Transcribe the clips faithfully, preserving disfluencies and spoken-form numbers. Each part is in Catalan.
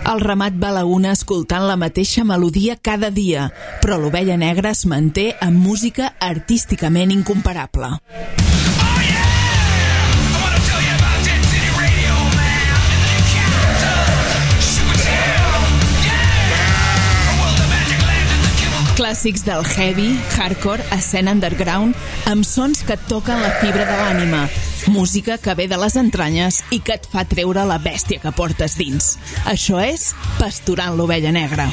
El ramat va a la una escoltant la mateixa melodia cada dia, però l'Ovella Negra es manté amb música artísticament incomparable. Clàssics del heavy, hardcore, escena underground, amb sons que et toquen la fibra de l'ànima. Música que ve de les entranyes i que et fa treure la bèstia que portes dins. Això és Pasturant l'Ovella Negra.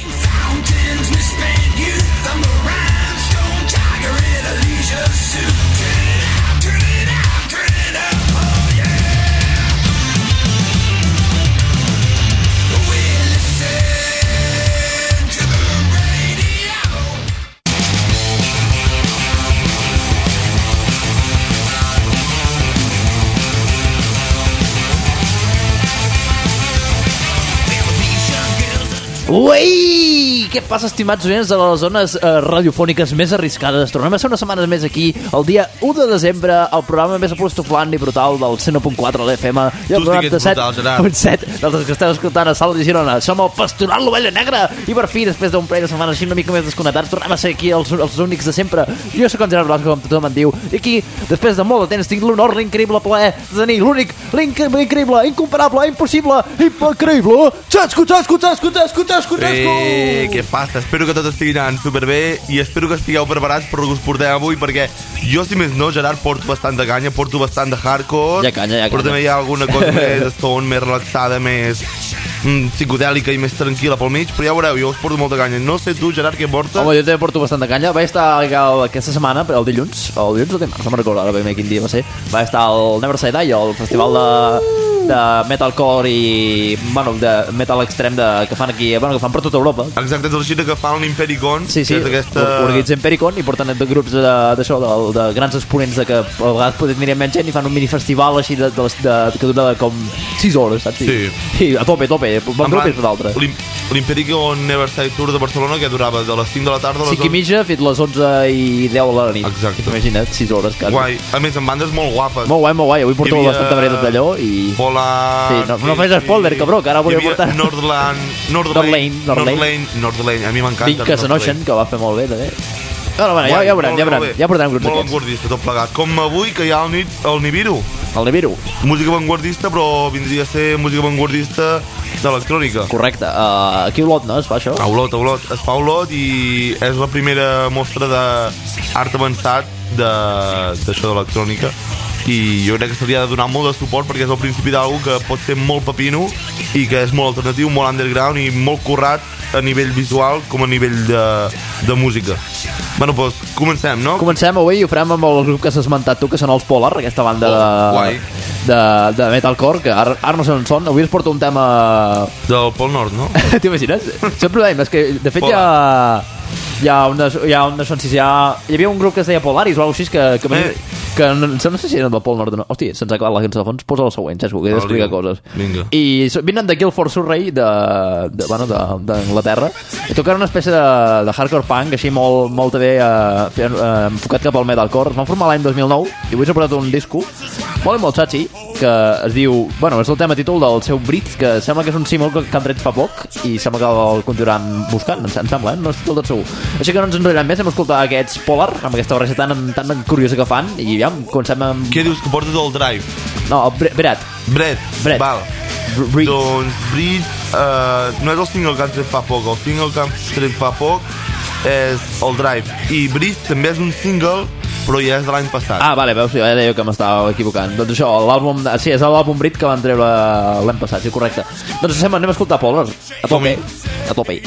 Uei! Què passa, estimats oients de les zones eh, radiofòniques més arriscades? Tornem a ser unes setmanes més aquí, el dia u de desembre, el programa més apostoflant i brutal del cent u punt quatre a l'F M i el noranta-set punt set dels que esteu escoltant a Salt de Girona. Som el Pasturant l'Ovella Negra i per fi, després d'un parell de setmanes així una mica més desconnectats, tornem a ser aquí els, els únics de sempre. Jo sóc en Gerard Blasco, com tothom en diu, i aquí, després de molt de temps, tinc l'honor, l'increïble plaer de tenir l'únic, l'increïble, incomparable, impossible, increïble, Xasco, Xasco, Xasco, Xasco, Xasco, Eh, què passa? Espero que tot estigui anant superbé i espero que estigueu preparats per el que us portem avui, perquè jo, si més no, Gerard, porto bastant de canya, porto bastant de hardcore, ja canya, ja canya. però també hi ha alguna cosa més stone, més relaxada, més mm, psicodèlica i més tranquil·la pel mig, però ja veureu, jo us porto molta canya. No sé tu, Gerard, què portes? Home, jo també porto bastant de canya. Vaig estar aquesta setmana, el dilluns, el dilluns o dimarts, no me'n recordo ara ben bé quin dia va ser, vaig estar al Never Say Die, el festival de... de metalcore i, bueno, de metal extrem de, que fan aquí, bueno, que fan per tota Europa. Exacte, és la gira que fan l'Impericon. Sí, sí, que és aquesta... organitzen Impericon i porten de grups d'això, de, de, de grans exponents de que a vegades podem mirar menys gent i fan un minifestival així de, de, de, de, que dura com sis hores, saps? Sí. I a tope, a tope, van grup és l'altre. L'Impericon Neverside Tour de Barcelona, que durava de les cinc de la tarda a les cinc i mitja fins a les onze i deu a la nit. Exacte. Imagina't, sis hores quasi. Guai, a més amb bandes molt guapes. Molt guai, molt guai, avui porto havia... bastanta varietat d'allò i... Polar... Sí, no, no fes spoiler, cabró, que ara volia portar... Nordland... Nordlane, Nordlane, Nordlane, a mi m'encanta. Vinques en Ocean, que va fer molt bé, també. Bueno, bueno, ja, ja veurem, ja veurem, ja portarem grups aquests. Molt vanguardista, tot plegat. Com avui, que hi ha el, el Nibiru. El Nibiru. Música vanguardista, però vindria a ser música vanguardista d'electrònica. Correcte. Uh, aquí a Olot, no, es fa això? A Olot, a Olot. Es fa a Olot i és la primera mostra d'art avançat d'això d'electrònica. I jo crec que se li ha de donar molt de suport perquè és el principi d'algú que pot ser molt pepino i que és molt alternatiu, molt underground i molt currat a nivell visual com a nivell de, de música. Bueno, doncs comencem, no? Comencem avui i ho farem amb el grup que s'ha esmentat tu, que són els Polar, aquesta banda oh, de, de, de metalcore, que ara, ara no sé on són. Avui es porta un tema... Del Pol Nord, no? T'imagines? Sempre dèiem, és que de fet Polar. ja... Hi ha unes, hi ha unes, hi, ha, hi havia un grup que es deia Polaris o alguna cosa així que, que, eh. que no, no sé si eren del Pol Nord o no. Hòstia, se'ns ha acabat la cançó de fons, posa la següent, Xesco, que he d'explicar coses. Vinga. I vinen de Kill for Surrey de, de, bueno, d'Anglaterra i tocaven una espècie de, de hardcore punk així molt, molt bé eh, eh, enfocat cap al metalcore. Es van formar l'any dos mil nou i avui s'ha portat un disco molt molt xatxi que es diu, bueno, és el tema títol del seu Brit, que sembla que és un símbol que, que han tret fa poc i sembla que el continuaran buscant, em sembla, eh? No estic del tot segur. Així que no ens enrotllarem més, hem escoltat aquests Polar amb aquesta barreja tan, tan curiosa que fan i ja, comencem amb... Què dius, que portes el Drive? No, el Bret. Bret, Bret. val. Brit. Doncs Brit uh, no és el single que han tret fa poc, el single que han tret fa poc és el Drive. I Brit també és un single però ja és de l'any passat. Ah, vale, veus, ja deia que m'estava equivocant. Doncs això, l'àlbum... Sí, és l'àlbum Brit que van treure l'any passat, sí, correcte. Doncs sembla, anem a escoltar Polar. A tope. A tope.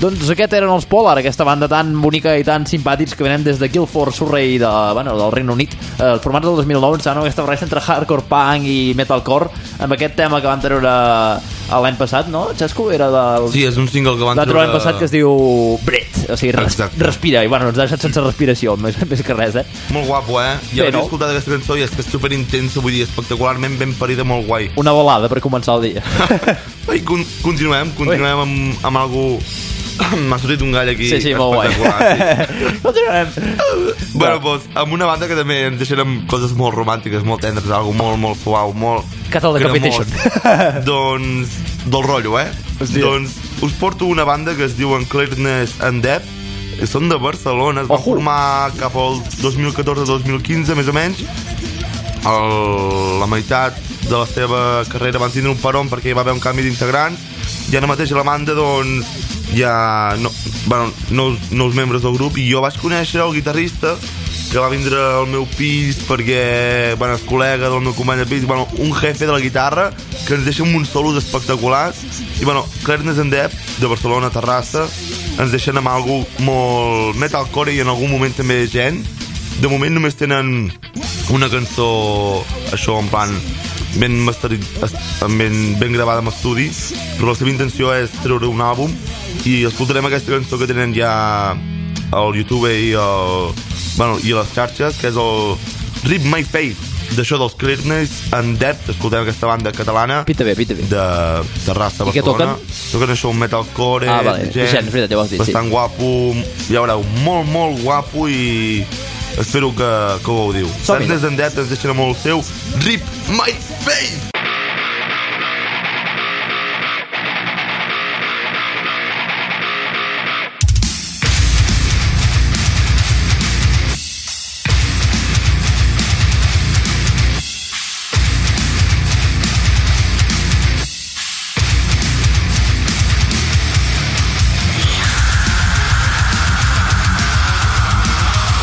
Doncs aquest eren els Polar, aquesta banda tan bonica i tan simpàtics que venen des de Guildford, Surrey, de, bueno, del Regne Unit, eh, formats del dos mil nou, em sembla, aquesta barreja entre hardcore punk i metalcore, amb aquest tema que van treure l'any passat, no, Xesco? Era del... Sí, és un single que van treure... l'any passat que es diu Breath, o sigui, res, respira, i bueno, ens ha deixat sense respiració, més, més que res, eh? Molt guapo, eh? Ja havia escoltat aquesta cançó i és que és superintensa, vull dir, espectacularment ben parida, molt guai. Una volada per començar el dia. I con continuem, continuem amb, amb algú... M'ha sortit un gall aquí. Sí, sí, molt guai. Sí. Continuem. Bueno, doncs, amb una banda que també ens deixen amb coses molt romàntiques, molt tendres, algo molt, molt suau, molt... Cattle Decapitation. Doncs, del rotllo, eh? Hòstia. Doncs us porto una banda que es diuen Clearness and Depth, són de Barcelona, es van Ojo. formar cap al dos mil catorze dos mil quinze, més o menys. El, la meitat de la seva carrera van tindre un peron perquè hi va haver un canvi d'integrants, i ara mateix a la banda, doncs, hi ha no, bueno, nous, nous membres del grup, i jo vaig conèixer el guitarrista que va vindre al meu pis perquè, bueno, és col·lega del meu company de pis, bueno, un jefe de la guitarra que ens deixa uns solos espectaculars. I bueno, Clearness and Depth de Barcelona, Terrassa, ens deixen amb algo molt metalcore i en algun moment també gent. De moment només tenen una cançó, això en plan ben, ben, ben gravada amb estudi, però la seva intenció és treure un àlbum, i escoltarem aquesta cançó que tenen ja al YouTube i, el, bueno, i a les xarxes, que és el Rip My Faith, d'això dels Clearness and Depth. Escoltem aquesta banda catalana pita bé, pita bé. de Terrassa, Barcelona. I què toquen? Toquen això, un metalcore, ah, vale. gent, gent veritat, ja dit, bastant sí. guapo, ja veureu, molt, molt guapo, i espero que, que ho gaudiu. Clearness and Depth ens deixen amb el seu Rip My Faith.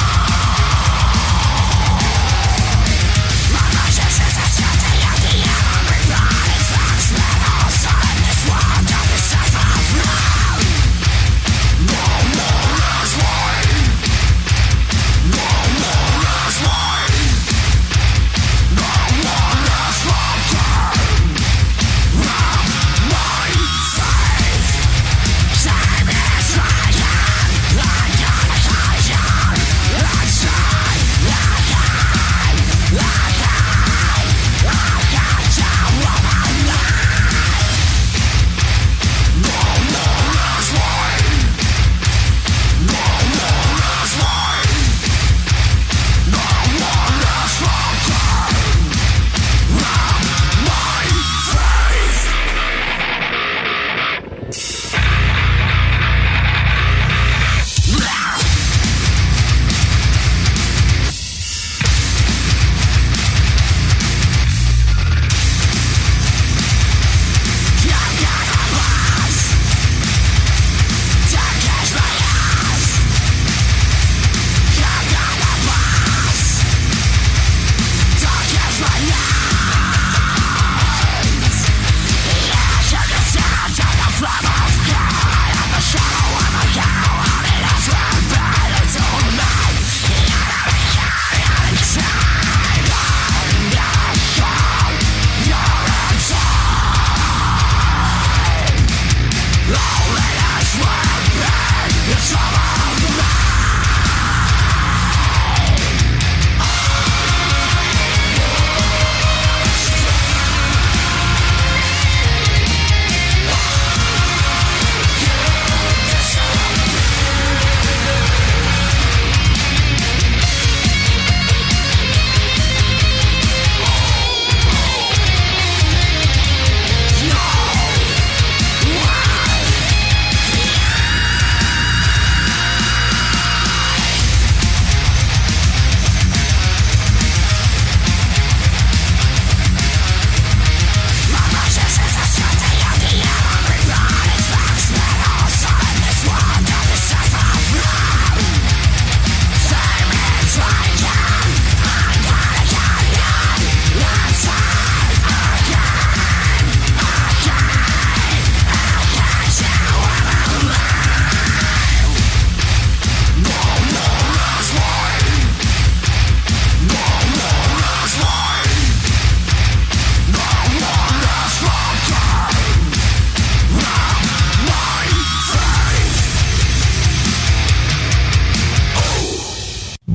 Yeah.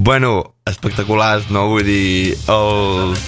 Bueno, espectaculars, no? Vull dir, els...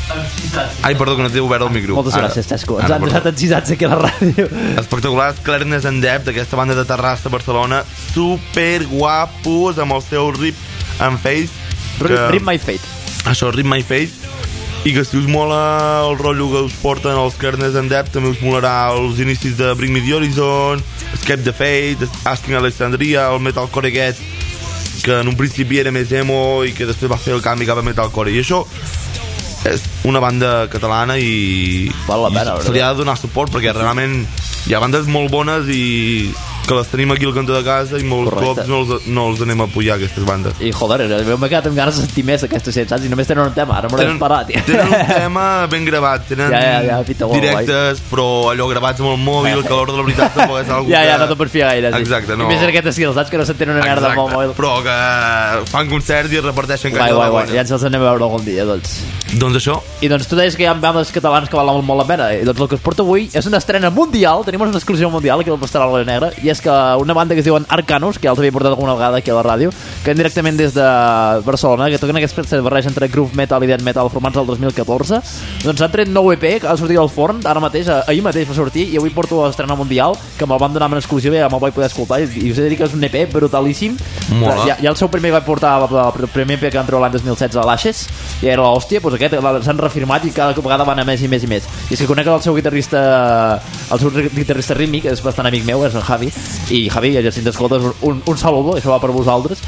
Ai, perdó, que no t'he obert el micro. Moltes gràcies, Tesco. Ens han deixat encisats aquí a la ràdio. Espectaculars, Clernes and Depth, aquesta banda de Terrassa, Barcelona, super guapos, amb el seu Rip and Face. Que... Rip My Fate. Això, Rip My Face. I que si us mola el rotllo que us porten els Clernes and Depth, també us molarà els inicis de Bring Me The Horizon, Escape the Fate, Asking Alexandria, el metalcore aquest, que en un principi era més emo i que després va fer el canvi cap a metalcore. I això és una banda catalana i, val la pena, i se li ha de donar suport perquè realment hi ha bandes molt bones i que les tenim aquí al cantó de casa i molts Correcte. cops no els, no els anem a apujar, aquestes bandes. I joder, m'he quedat amb ganes de sentir més aquestes set, saps? I només tenen un tema, ara m'ho he parat. Tenen un tema ben gravat, tenen ja, ja, ja, pita, directes, però allò gravats amb el mòbil, que a l'hora de la veritat tampoc és algú ja, que... Ja, no te'n pots fiar gaire, sí. Exacte, no. I més en aquest estil, saps? Que no s'entenen una merda amb el mòbil. Però que fan concerts i reparteixen canya de la bona. Ja ens els anem a veure algun dia, doncs. Doncs això. I doncs tu deies que hi ha bandes catalans que valen molt la pena. I doncs el que us porto avui és una estrena mundial, tenim una exclusió mundial aquí al Pastoral Negra, i és que una banda que es diuen Arcanus, que ja els havia portat alguna vegada aquí a la ràdio, que ven directament des de Barcelona, que toquen aquest espècie de barreja entre groove metal i death metal formats el dos mil catorze. Doncs han tret nou E P que ha sortit al forn, ara mateix, ahir mateix va sortir, i avui porto l'estrena mundial, que me'l van donar en exclusió i ja me'l vaig poder escoltar, i us he de dir que és un E P brutalíssim. Ja, ja el seu primer va portar el primer E P que van treure l'any dos mil setze a l'Aixes, i era l'hòstia, doncs aquest s'han reafirmat i cada vegada van a més i més i més. I és que conec el seu guitarrista, el seu guitarrista rítmic, és bastant amic meu, és en Javi, i Javi, ja si t'escoltes, un, un saludo, això va per vosaltres.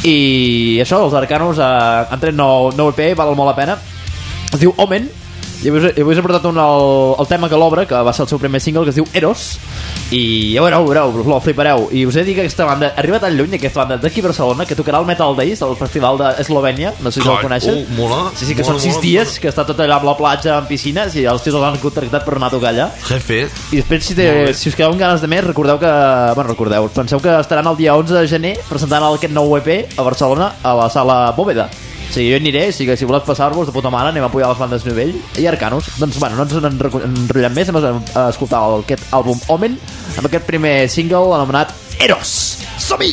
I això, els Arcanus eh, han tret nou, nou E P, val molt la pena, es diu Omen, i avui, avui us he portat un, el, el tema que l'obre, que va ser el seu primer single, que es diu Eros, i ja veureu, veureu, us ho flipareu. I us he de dir que aquesta banda arriba tan lluny, aquesta banda d'aquí a Barcelona, que tocarà el Metal Days, el festival d'Eslovènia, no sé si el coneixen. Oh, mola, sí, sí, que mola, són sis mola, dies, mola. que està tot allà amb la platja, amb piscines, i els tios els han contractat per anar a tocar allà. Jefe. I després, si, te, si us quedeu amb ganes de més, recordeu que... Bueno, recordeu, penseu que estaran el dia onze de gener presentant aquest nou E P a Barcelona, a la sala Bóveda. O sigui, jo aniré, si, si voleu passar-vos de puta mare, anem a pujar les bandes Nivell i Arcanus. Doncs, bueno, no ens en enrotllem més, anem a escoltar aquest àlbum Omen amb aquest primer single anomenat Eros. Som-hi!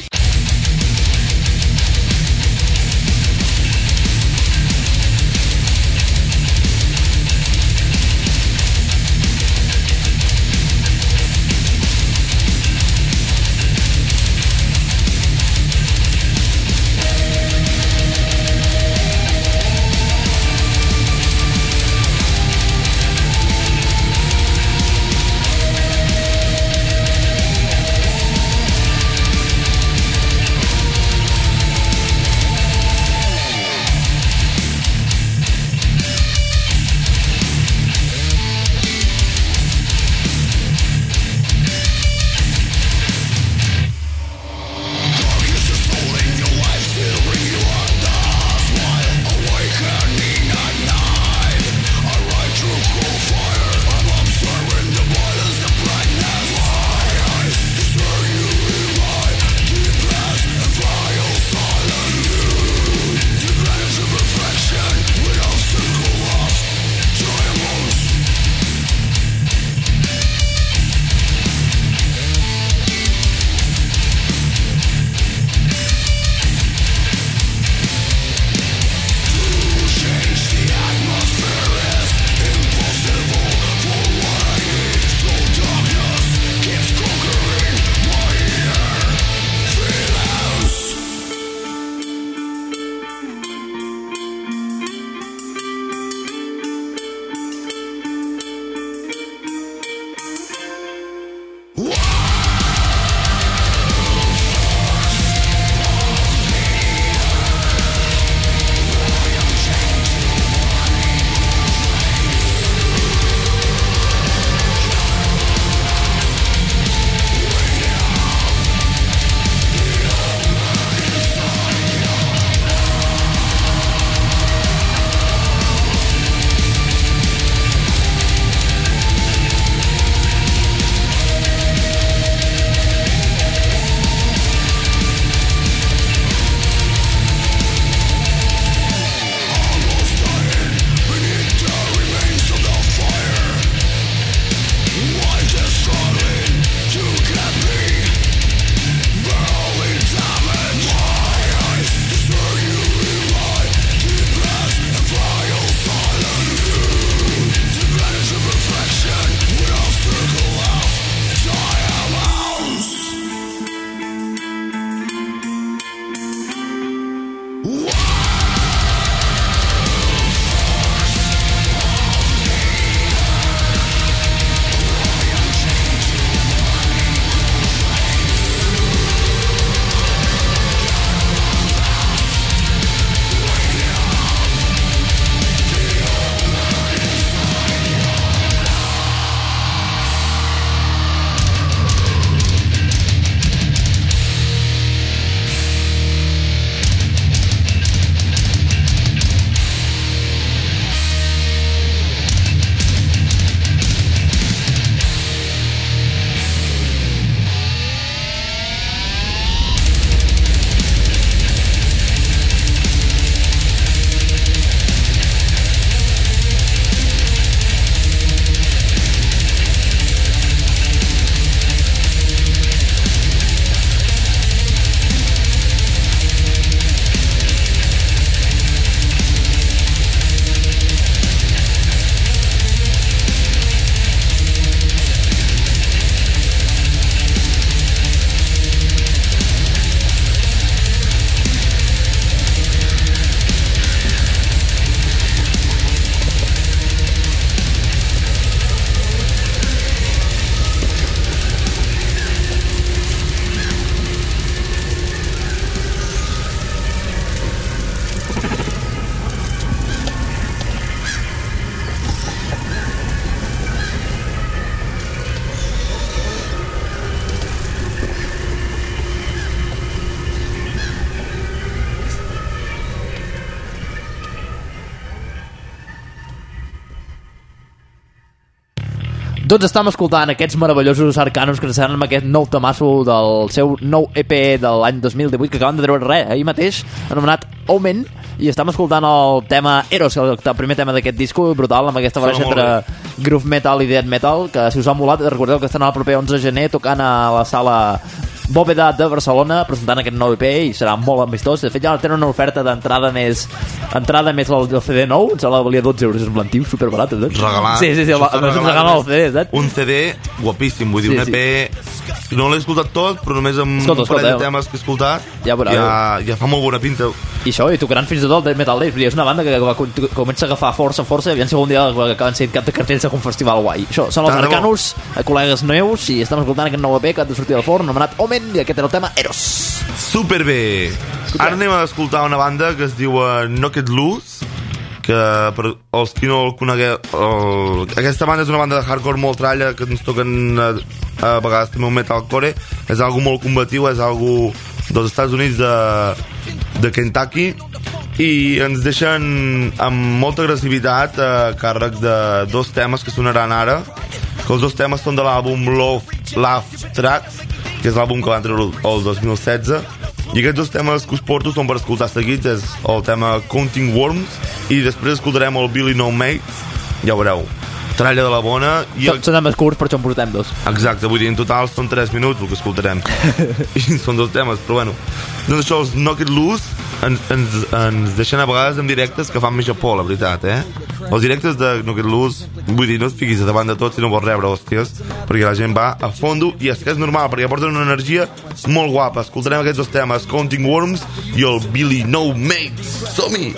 Doncs estem escoltant aquests meravellosos Arcanus que seran amb aquest nou temasso del seu nou E P de l'any dos mil divuit que acaben de treure res, ahir mateix, anomenat Omen, i estem escoltant el tema Eros, el, el primer tema d'aquest disco, brutal, amb aquesta barreja entre groove metal i death metal, que si us ha molat, recordeu que estan el proper onze de gener tocant a la sala Bóveda de Barcelona, presentant aquest nou E P i serà molt amistós. De fet ja tenen una oferta d'entrada més entrada més el, el C D nou, em sembla que valia dotze euros, és un blantiu, superbarat, eh? Regalat. Sí, sí, sí, va, va, regalen el C D, saps? Un C D guapíssim, vull dir, sí, un E P sí. No l'he escoltat tot, però només amb escolta, un parell de temes que he escoltat ja, ja, ja fa molt bona pinta. I això, i tocaran fins i tot el Metal Days, vull dir, és una banda que va, comença a agafar força, força, i aviam si algun dia acaben sent cap de cartells de un festival guai. Això, són els Arcanus, col·legues meus, i estem escoltant aquest nou E P que ha de sortir del forn, anomenat Omen, i aquest era el tema Eros. Superbé. Ara anem a escoltar una banda que es diu uh, Knocked Loose, que per els qui no el conegueu, el... aquesta banda és una banda de hardcore molt tralla que ens toquen a, a vegades també un metalcore, és algo molt combatiu, és algo dels Estats Units de, de Kentucky, i ens deixen amb molta agressivitat a càrrec de dos temes que sonaran ara, que els dos temes són de l'àlbum Love, Love Tracks, que és l'àlbum que van treure el dos mil setze, i aquests dos temes que us porto són per escoltar seguits, és el tema Counting Worms i després escoltarem el Billy No Mates, ja ho veureu, tralla de la bona. I el... Són temes curts, per això en portem dos. Exacte, vull dir, en total són tres minuts el que escoltarem i són dos temes, però bueno, doncs això, els Knocked Loose ens, ens, ens deixen a vegades en directes que fan més japó, la veritat, eh? Els directes de Knocked Loose, vull dir, no et fiquis davant de tot si no vols rebre hòsties, perquè la gent va a fondo, i és que és normal, perquè aporten una energia molt guapa. Escoltarem aquests dos temes, Counting Worms i el Billy No Mates. Som-hi!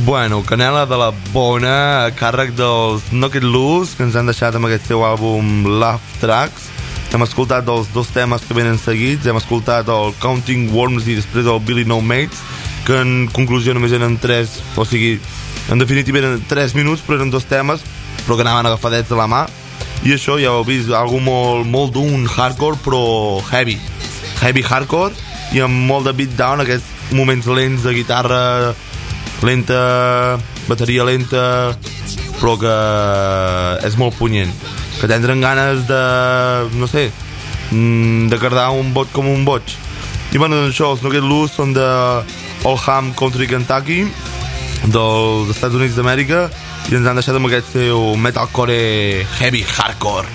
Bueno, canela de la bona, a càrrec dels Knocked Loose, que ens han deixat amb aquest seu àlbum Love Tracks. Hem escoltat els dos temes que venen seguits, hem escoltat el Counting Worms i després el Billy No Mates, que en conclusió només eren tres, o sigui, en definitiva eren tres minuts, però eren dos temes, però que anaven agafadets de la mà. I això ja ho heu vist, algo molt, molt d'un hardcore, però heavy. Heavy hardcore, i amb molt de beatdown, aquests moments lents de guitarra lenta, bateria lenta, però que és molt punyent, que tindran ganes de, no sé, de cardar un bot com un boig. I bueno, doncs això, els Knocked Loose són de Oldham Country, Kentucky, dels Estats Units d'Amèrica, i ens han deixat amb aquest seu metalcore heavy hardcore.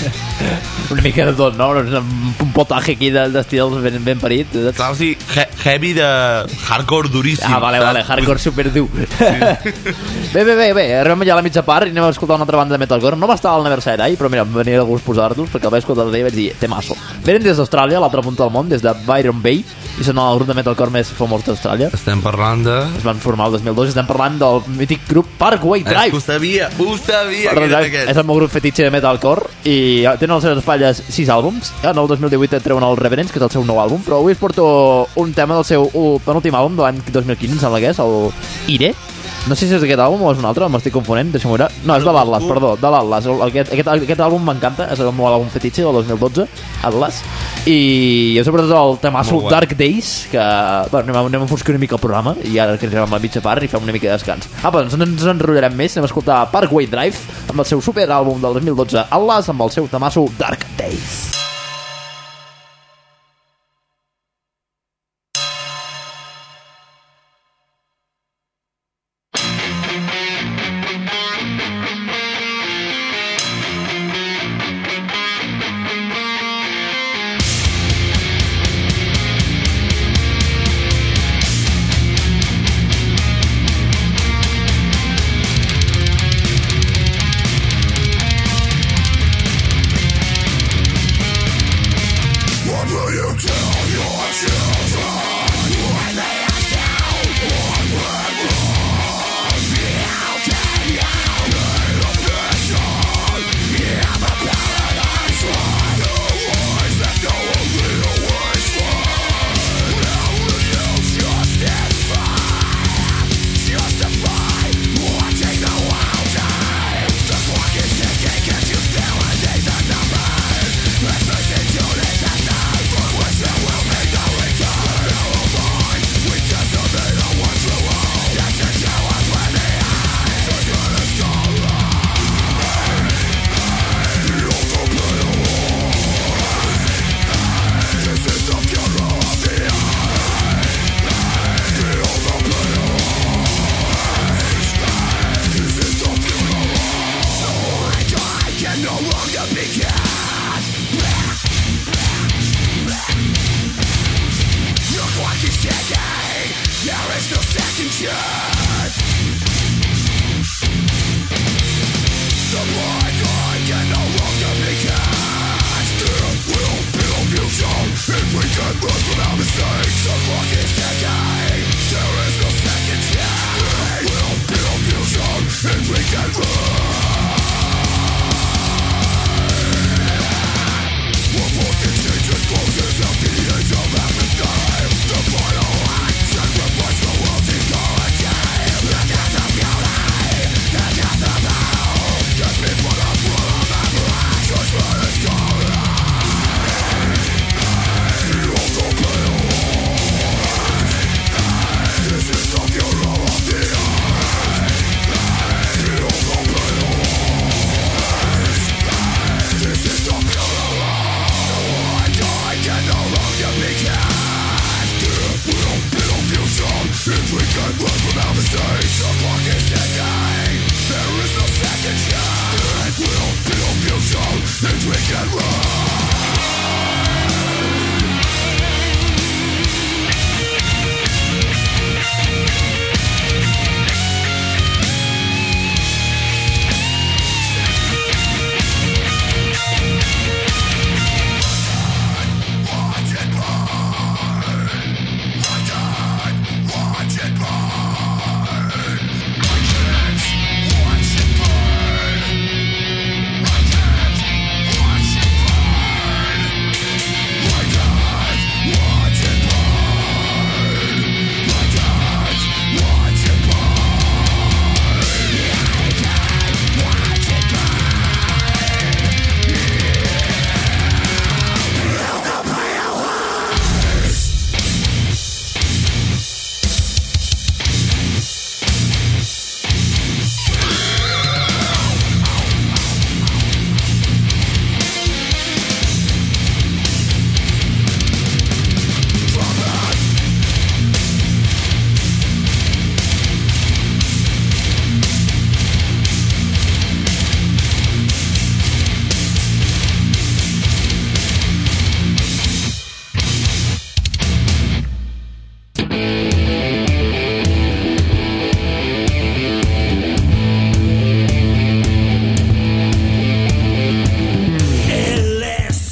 Una mica de tot, no? Un potaje aquí d'estils ben, ben parit. Clar, sí, he heavy de hardcore duríssim. Ah, vale, vale, hardcore super dur. Sí. Bé, bé, bé, bé, arribem ja a la mitja part i anem a escoltar una altra banda de metalcore. No va estar al Never Side Eye, però mira, em venia de gust posar-los perquè el vaig escoltar i vaig dir, temazo. Venen des d'Austràlia, a l'altra punta del món, des de Byron Bay, i són el grup de metalcore més famós d'Austràlia. Estem parlant de... Es van formar el dos mil dos i estem parlant del mític grup Parkway Drive. És que ho sabia, ho sabia que era aquest. És el meu grup fetitxe de metalcore i tenen a les seves espatlles sis àlbums. En el dos mil divuit treuen el Reverence, que és el seu nou àlbum, però avui us porto un tema del seu penúltim àlbum de l'any dos mil quinze, em sembla que és, el Ire. No sé si és aquest àlbum o és un altre, m'estic confonent, deixa'm veure. No, és de l'Atlas, perdó, de l'Atlas. Aquest, aquest, aquest àlbum m'encanta, és el meu àlbum fetitxe del dos mil dotze, Atlas. I sobretot el temasso Dark Days, que bueno, anem, anem a enfoscar una mica el programa i ara que ens arribem a la mitja part i fem una mica de descans. Ah, però no ens enrotllarem més, anem a escoltar Parkway Drive amb el seu super àlbum del dos mil dotze, Atlas, amb el seu temasso Dark Days. We'll be right back.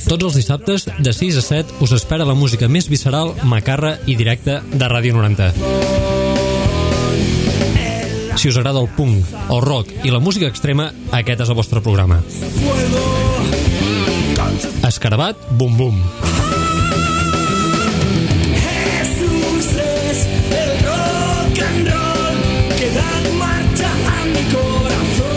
Tots els dissabtes, de sis a set, us espera la música més visceral, macarra i directa de Ràdio noranta. Si us agrada el punk, el rock i la música extrema, aquest és el vostre programa. Escarabat, bum bum. Jesús es el rock and roll que da marcha a mi corazón.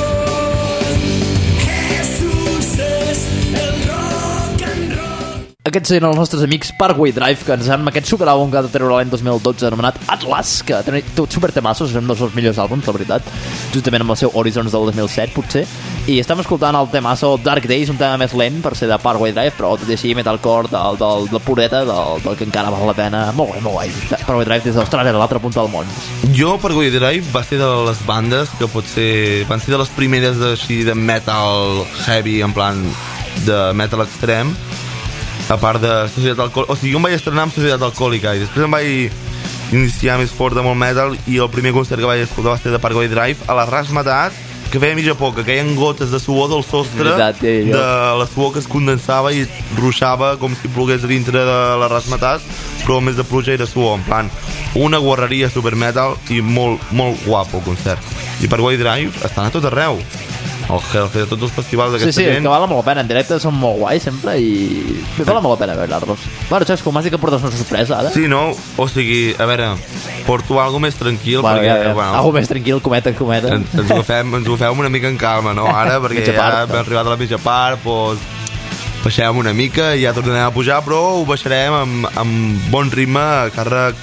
Jesús es el rock and roll. Aquests eren els nostres amics Parkway Drive, que ens han aquest super àlbum que ha de treure l'any dos mil dotze anomenat Atlas, que té super temassos, és un dels millors àlbums, la veritat, juntament amb el seu Horizons del dos mil set, potser. I estem escoltant el temasso Dark Days, un tema més lent per ser de Parkway Drive, però tot i així metalcore del, del, del pureta, del, del que encara val la pena. Molt guai, molt guai. Parkway Drive des d'Austràlia, a l'altra punta del món. Jo, Parkway Drive va ser de les bandes que potser van ser de les primeres així de metal heavy, en plan de metal extrem, a part de Societat Alcohòlica. O sigui, jo em vaig estrenar amb Societat Alcohòlica i després em vaig iniciar més fort amb el metal i el primer concert que vaig escoltar va ser de Parkway Drive a la Razmetat, que feia mitja por, que queien gotes de suor del sostre, veritat, eh, de la suor que es condensava i ruixava com si plogués dintre de la Razmetat, però més de pluja era suor, en plan una guarreria super metal i molt, molt guapo el concert. I Parkway Drive estan a tot arreu, el Hellfest, tots els festivals d'aquesta sí, sí, gent. Sí, que val molt la pena, en directe són molt guais sempre i val molt la pena veure-los. Bueno, saps com m'has dit que portes una sorpresa ara? Sí, no? O sigui, a veure, porto algo més tranquil, bueno, perquè... Ja, ja. Bueno, algo més tranquil, cometa, cometa. Ens, ens, ho agafem, ens ho fem una mica en calma, no? Ara, perquè ja hem arribat a la mitja part, doncs baixem una mica i ja tornarem a pujar, però ho baixarem amb, amb bon ritme a càrrec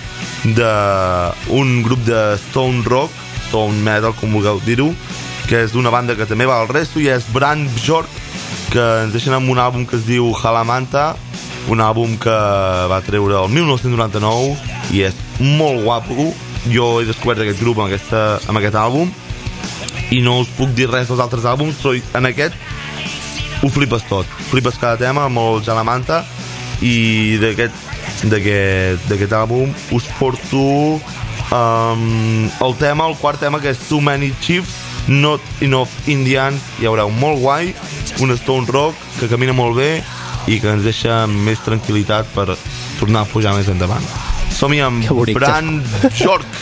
d'un grup de stone rock, stone metal, com vulgueu dir-ho, que és d'una banda que també va al resto, i és Brand Bjork, que ens deixen amb un àlbum que es diu Halamanta, un àlbum que va treure el mil nou-cents noranta-nou i és molt guapo. Jo he descobert aquest grup amb, aquesta, amb aquest àlbum i no us puc dir res dels altres àlbums, però en aquest ho flipes tot, flipes cada tema amb el Halamanta, i d'aquest d'aquest àlbum us porto um, el tema, el quart tema, que és Too Many Chiefs, Not Enough Indians. Hi haurà un molt guai, un stone rock que camina molt bé i que ens deixa més tranquil·litat per tornar a pujar més endavant. Som-hi amb Brand Bjork.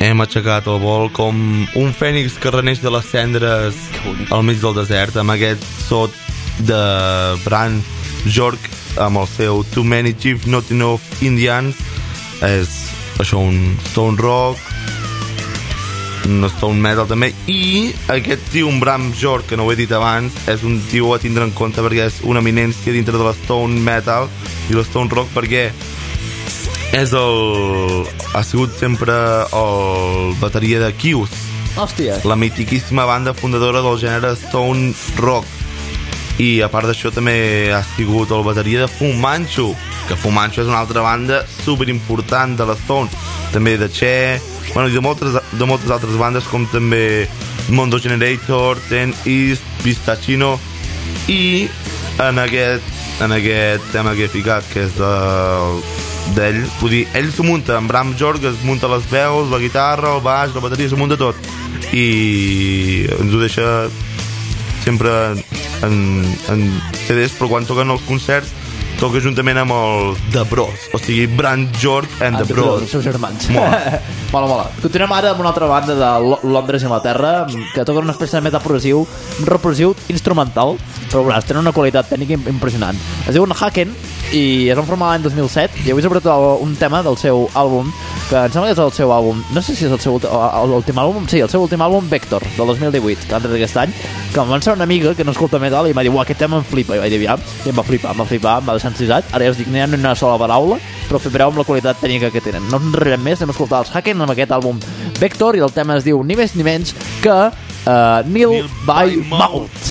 hem aixecat el vol com un fènix que reneix de les cendres al mig del desert, amb aquest sot de Bram Bjork amb el seu Too Many Chiefs, Not Enough Indians. És això, un stone rock, un stone metal també, i aquest tio, un Bram Bjork, que no ho he dit abans, és un tio a tindre en compte perquè és una eminència dintre de l'stone metal i l'stone rock, perquè és el... ha sigut sempre el bateria de Kiss. Hòstia. La mitiquíssima banda fundadora del gènere stone rock. I a part d'això també ha sigut el bateria de Fu Manchu, que Fu Manchu és una altra banda superimportant de l'stone, també de Che, bueno, i de moltes, de moltes altres bandes, com també Mondo Generator, Ten East, Pistachino. I en aquest, en aquest tema que he ficat, que és de... d'ell, vull dir, ell s'ho munta, en Bram Bjork es munta les veus, la guitarra, el baix, la bateria, s'ho munta tot, i ens ho deixa sempre en, en C Ds, però quan toquen els concerts toca juntament amb el The Bros, o sigui, Bram Bjork and ah, The Bros, els seus germans. Mola. mola, mola. Continuem ara amb una altra banda de L Londres i Anglaterra, que toca una espècie de metal progressiu, repressiu, instrumental, però veuràs, tenen una qualitat tècnica impressionant. Es diuen Haken i es van formar l'any dos mil set, i avui sobretot un tema del seu àlbum, que em sembla que és el seu àlbum, no sé si és el seu últim àlbum, sí, el seu últim àlbum, Vector, del dos mil divuit, que han tret aquest any, que em va ser una amiga que no escolta metal i em va dir, uah, aquest tema em flipa, i vaig dir, aviam, i em va flipar, em va flipar, em va deixar encisat. Ara ja us dic, no hi ha una sola paraula, però veureu amb la qualitat tècnica que tenen. No ens enrere més, anem a escoltar els Haken amb aquest àlbum Vector, i el tema es diu ni més ni menys que uh, Nil by Mouth.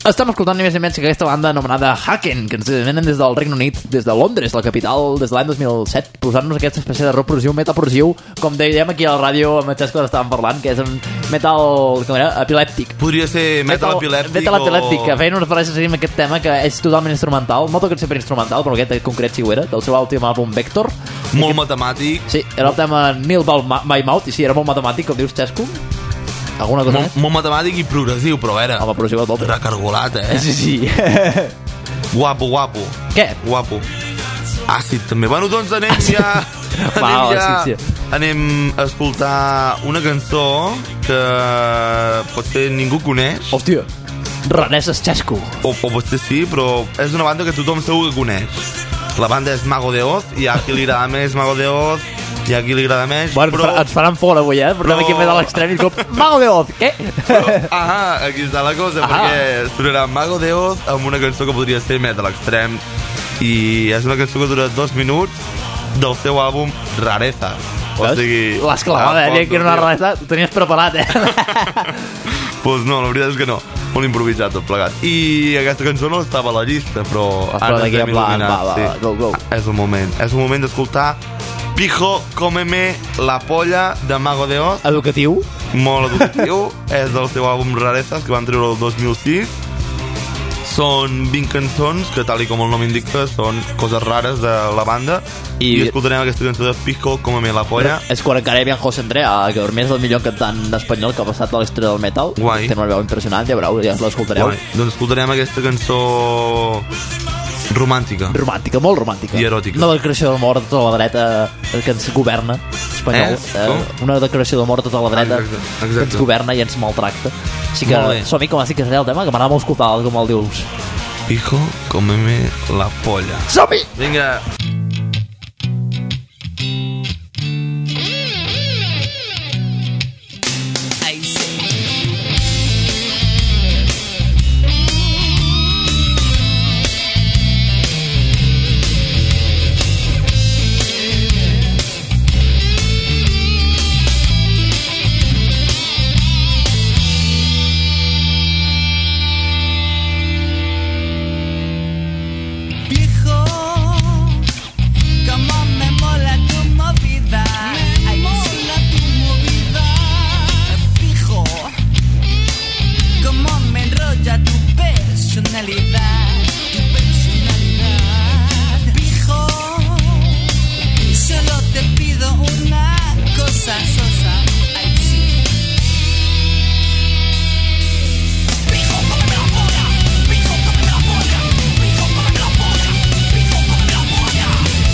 Estem escoltant ni més ni menys que aquesta banda anomenada Haken, que ens venen des del Regne Unit, des de Londres, la capital, des de l'any dos mil set, posant-nos aquesta espècie de rock progressiu, metal progressiu, com dèiem aquí a la ràdio amb el Xesco estàvem parlant, que és un metal, com era, epilèptic. Podria ser metal, metal epilèptic metal epilèptic, o... que feien unes referències amb aquest tema que és totalment instrumental, no toquen sempre instrumental, però aquest concret sí ho era, del seu últim àlbum Vector. Molt aquest... matemàtic. Sí, era el tema Neil by Mouth, i sí, era molt matemàtic, com dius, Xesco. Alguna cosa molt, més? Molt matemàtic i progressiu, però a veure... Home, progressiu a tot. Recargolat, eh? Sí, sí. Guapo, guapo. Què? Guapo. Àcid, també. Bueno, doncs anem Àcid. ja... anem Va, ja... sí, sí. Anem a escoltar una cançó que potser ningú coneix. Hòstia, Raneses Xesco. O, o potser sí, però és una banda que tothom segur que coneix. La banda és Mago de Oz, i a qui li agrada més Mago de Oz, i a qui li agrada més... Bueno, però... ens faran fora avui, eh? Portem Però- aquí més a l'extrem i com... Mago de Oz, què? Però, ah, aquí està la cosa, Ah. perquè sonarà Mago de Oz amb una cançó que podria ser metal extrem, i és una cançó que dura dos minuts del seu àlbum Rareza. O Veus? sigui... L'has clavat, eh? Ah, Que era una raresa, ho tenies preparat, eh? Pues no, la veritat és que no. Molt improvisat tot plegat. I aquesta cançó no estava a la llista, però... Però ara d'aquí ens hem en plan, il·luminat, va, va, va, go, go. És el moment. És el moment d'escoltar Pijo, cómeme la polla de Mago de Oz. Educatiu. Molt educatiu. És del seu àlbum Rarezas, que van treure el dos mil sis. Són vint cançons que, tal i com el nom indica, són coses rares de la banda. I, I- I escoltarem aquesta cançó de Pijo, cómeme la polla. És quan encara hi havia en José Andrea, que per mi és el millor cantant espanyol que ha passat a la història del metal. Guai. Té una veu impressionant, ja veureu, ja l'escoltareu. Guai. Doncs escoltarem aquesta cançó romàntica. Romàntica, molt romàntica. I eròtica. Una declaració d'amor a tota la dreta que ens governa, espanyol. Eh? Com? Una declaració d'amor a tota la dreta Exacte, que exacte. ens governa i ens maltracta. Així que Molt bé. som-hi, com així que serà el tema, que m'agrada molt escoltar, com el dius. Pijo, cómeme la polla. Som-hi! Vinga. Viejo, como me mola tu movida. Me mola tu movida. Fijo, como me enrolla tu personalidad. Tu personalidad. Fijo, solo te pido una cosa sosa. Ay, sí. Fijo, cómeme la polla. Fijo, cómeme la polla. Fijo, cómeme la polla. Fijo, cómeme la polla.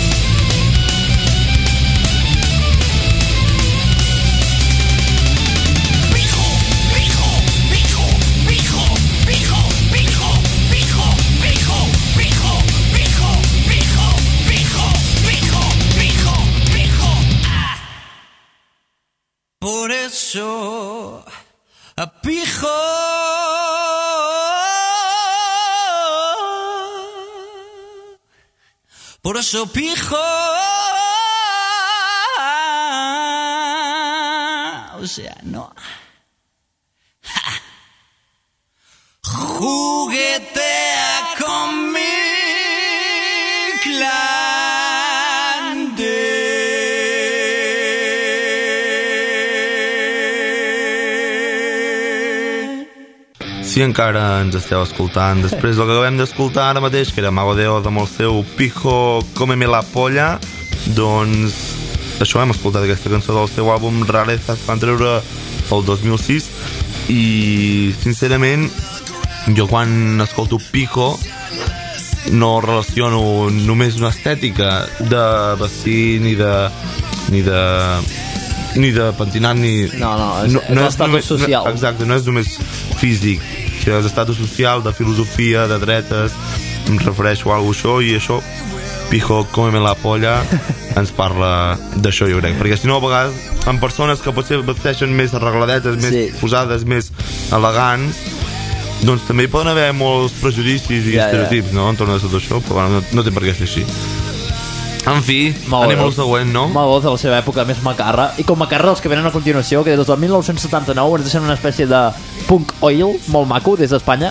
Fijo, fijo, fijo, fijo, fijo, fijo, fijo, fijo, fijo, fijo, fijo, fijo, fijo, fijo, fijo. Ah. Por eso, a pijo. Por eso pijo. O sea, no. Ja. Juguetea con mi clan de... Si encara ens esteu escoltant, després del que acabem d'escoltar ara mateix, que era Mago de Oz amb el seu Pijo, cómeme la polla, doncs això, hem escoltat aquesta cançó del seu àlbum Rarezas, que van treure el dos mil sis, i sincerament jo quan escolto Pijo no relaciono només una estètica de vestir ni de ni de ni de pentinat ni... No, no, és- és l'estatus només- social. No, exacte, no és només físic, sinó és estatus social, de filosofia, de dretes, em refereixo a alguna això, i això, Pijo, cómeme la polla, ens parla d'això, jo crec, perquè si no, a vegades, amb persones que potser vesteixen més arregladetes, més Sí. posades, més elegants, doncs també hi poden haver molts prejudicis i Ja, ja. estereotips, no?, entorn de tot això, però bueno, no, no té per què ser així. En fi, Molt anem bé. al següent, no? Molt bo, de la seva època més macarra. I com macarra els que venen a continuació, que des del dinou setanta-nou ens deixen una espècie de punk oil molt maco des d'Espanya,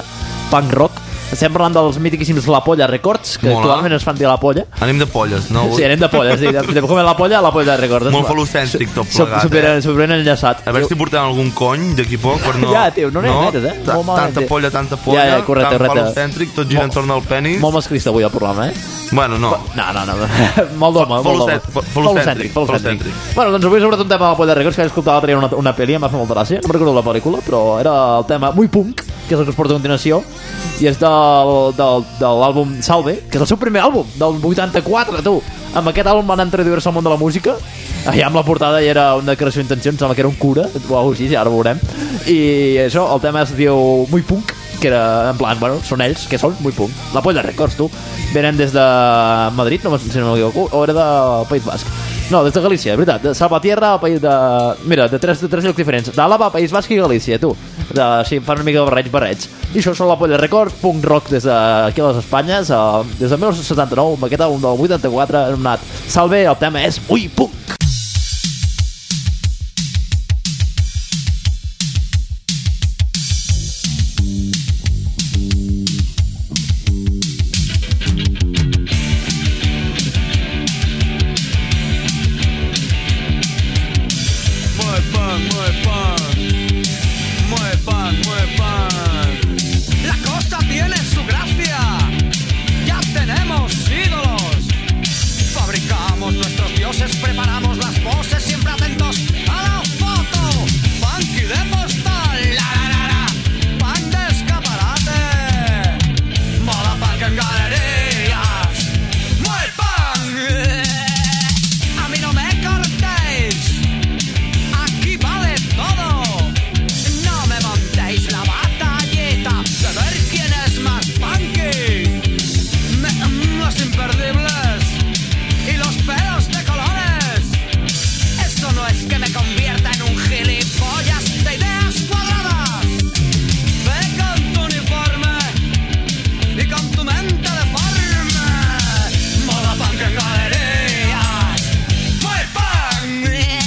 punk rock. Estem parlant dels mítiquíssims La Polla Records, que Mola. actualment es fan dir La Polla. Anem de polles, no? Sí, anem de polles, sí. De, de com és La Polla, La Polla Records. Molt falocèntric tot plegat, super, eh? super ben enllaçat. A veure si portem algun cony d'aquí poc, per no... Ja, tio, no n'hi ha netes, eh? Ta- Molt malament, Tanta tio. polla, tanta polla, Ja, ja, correcte, tan correcte. falocèntric, tot gira Molt- entorn del penis. Molt masclista avui el programa, eh? Bueno, no. No, no, no. Molt d'home, molt d'home. Falocèntric, falocèntric, falocèntric. Bueno, doncs avui sobretot un tema de La Polla Records, que vaig escoltar l'altre dia una, una pel·li, em va fer molta gràcia. No me'n recordo la pel·lícula, però era el tema Muy Punk, que és el que es porta a continuació, i és del, del, de l'àlbum Salve, que és el seu primer àlbum, del vuitanta-quatre, tu. Amb aquest àlbum van introduir-se al món de la música. Allà amb la portada ja era una declaració d'intencions, sembla que era un cura, o alguna cosa així, ara ho veurem. I això, el tema es diu Muy Punk, que era en plan, bueno, són ells, que són Muy Punk. La Polla Records, tu. Venen des de Madrid, no, si no m'equivoco, o era del País Basc. No, des de Galícia, és veritat. De Salvatierra, país de... Mira, de tres, de tres llocs diferents. D'Àlava, País Basc i Galícia, tu. De, així, fan una mica de barreig, barreig. I això són La Polla Records, punk rock des d'aquí a les Espanyes, uh, des de dinou setanta-nou, amb aquest àlbum del vuitanta-quatre, anomenat Salve, el tema és Muy Punk. La costa tiene su gracia. Ya tenemos ídolos. Fabricamos nuestros dioses, preparamos las poses, siempre atentos a la foto. Funky de postal, la la la la. Punk de escaparate. Moda punk en galerías. Muy punk. A mí no me cortéis. Aquí vale todo. No me montéis la batallita de ver quién es más punky. Me- los imperdibles y los pelos de colores. Esto no es que me convierta en un gilipollas de ideas cuadradas. Ve con tu uniforme y con tu mente deforme. Moda punk en galerías. Muy punk.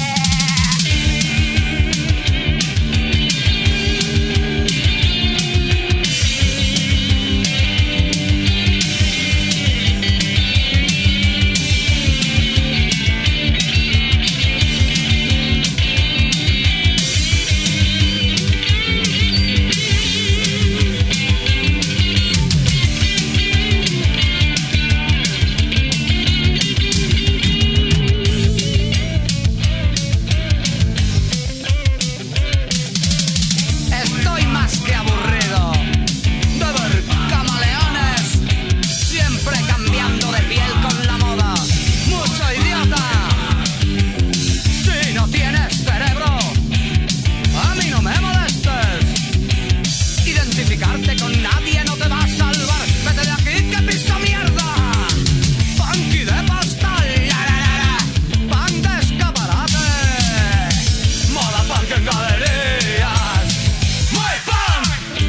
Estoy más que aburrido de ver camaleones siempre cambiando de piel con la moda. Mucho idiota. Si no tienes cerebro, a mí no me molestes. Identificarte con nadie no te va a salvar. Vete de aquí que piso mierda. Funky de postal, la la la la. Punk de escaparate. Moda punk en galerías. Muy punk.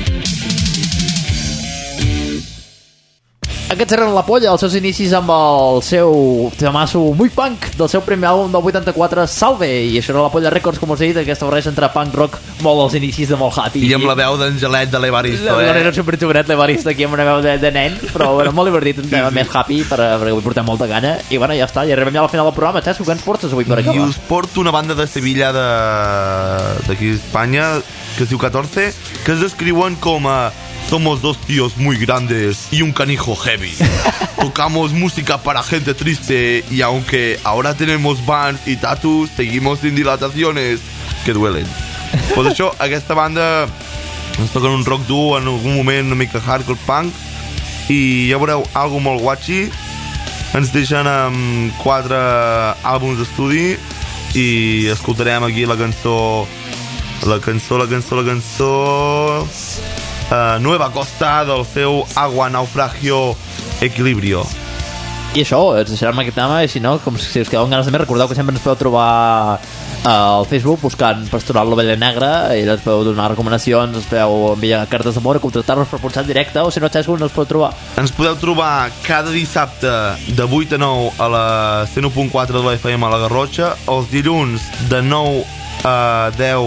Aquests eren La Polla, els seus inicis amb el seu temasso Muy Punk, del seu primer àlbum del vuitanta-quatre, Salve, i això era La Polla Records, com us he dit, aquesta barreja entre punk rock, molt als inicis de molt happy. I amb la veu d'Angelet de l'Evaristo, La eh? era super xuberet l'Evaristo aquí amb una veu de, de nen, però bueno, molt divertit, un tema més happy per, perquè avui portem molta gana, i bueno, ja està, i arribem ja al final del programa. Xesco, què ens portes avui per I acabar? us porto una banda de Sevilla de- d'aquí d'Espanya que es diu catorze, que es descriuen com a somos dos tíos muy grandes y un canijo heavy. Tocamos música para gente triste y aunque ahora tenemos bands y tatus, seguimos sin dilataciones que duelen. Pues això, aquesta banda ens toquen un rock dur en algun moment una mica hardcore punk i ja veureu algo molt guatxi. Ens deixen amb quatre àlbums d'estudi i escoltarem aquí la cançó la cançó, la cançó, la cançó uh, Nueva Costa del seu Agua, Naufragio, Equilibrio. I això, ens deixarem aquest tema, i si no, com si us quedeu amb ganes de més, recordeu que sempre ens podeu trobar al Facebook buscant Pastoral l'Ovella Negra, i ens podeu donar recomanacions, ens podeu enviar cartes d'amor, contractar-nos per punxar en directe, o si no, Xesco, no ens podeu trobar. Ens podeu trobar cada dissabte de vuit a nou a la cent u punt quatre de la F M a la Garrotxa, els dilluns de nou a deu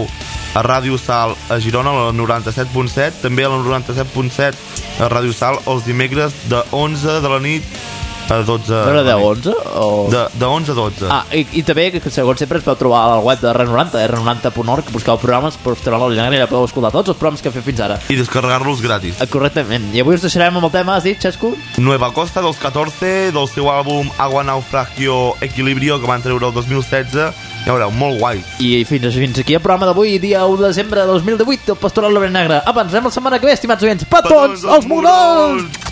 a Ràdio Sal a Girona, a la noranta-set punt set, també a la noranta-set punt set a Ràdio Sal els dimecres de onze de la nit a dotze. Però de onze? O... De, de onze a dotze. Ah, i, i també, que segons sempre es podeu trobar al web de R noranta, r noranta punt org, que busqueu programes, per trobar la linea i ja podeu escoltar tots els programes que hem fet fins ara. I descarregar-los gratis. Eh, correctament. I avui us deixarem amb el tema, has dit, Xesco? Nueva Costa dels catorze, del seu àlbum Agua Naufragio Equilibrio, que van treure el dos mil setze. Ja veureu, molt guai. I fins, fins aquí el programa d'avui, dia u de desembre de dos mil divuit, el Pastoral Lobre Negre. Abans, anem la setmana que ve, estimats oients. Petons, els mongols!